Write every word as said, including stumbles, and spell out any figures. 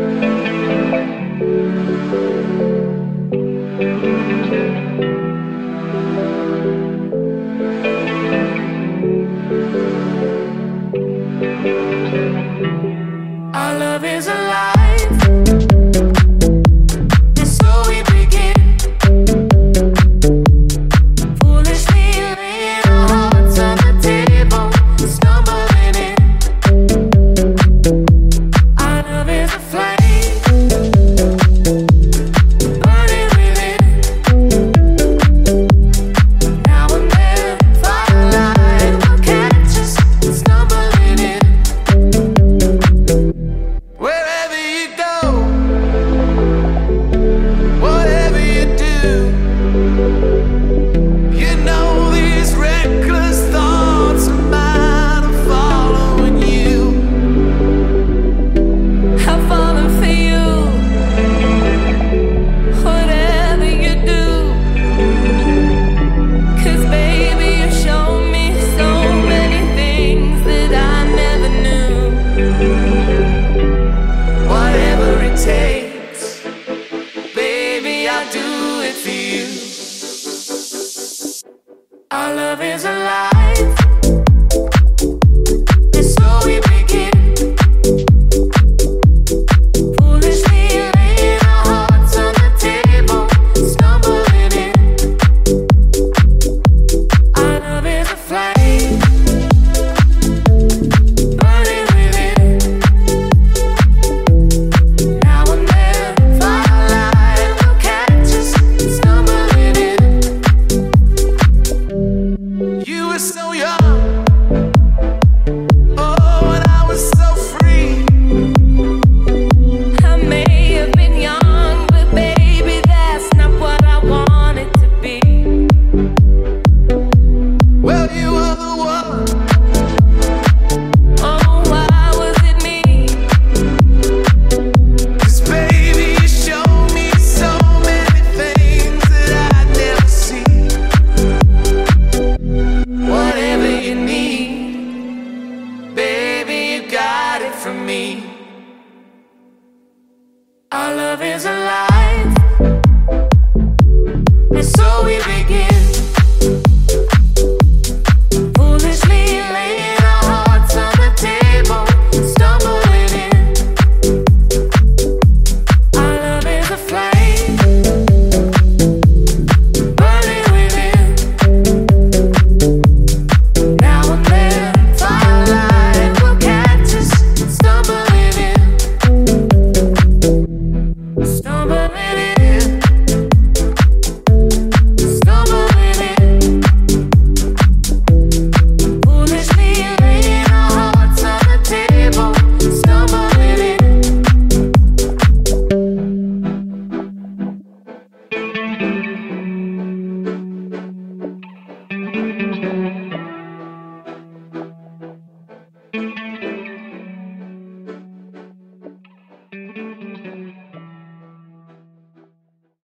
Our love is alive. And so we begin. Foolishly laying our hearts on the table, stumbling in. Our love is a flame, burning within. Now and then, firelight will catch us stumbling in. Wherever you go, whatever you do, you know these reckless thoughts of mine are following you. I've fallen for you, whatever you do. 'Cause baby, you showed me so many things that I never knew. Whatever it takes, baby, I'll do it for you. Our love is alive, and so we begin. Foolishly laying our hearts on the table, stumbling in. Our love is a flame, burning within. Now and then, firelight will catch us stumbling in. You were so young, oh, and I was so free. I may have been young, but baby, that's not what I wanted to be. Well, you were the one. Oh, why was it me? 'Cause baby, you showed me so many things that I'd never see. Whatever you need, baby, you got it from me. Our love is alive.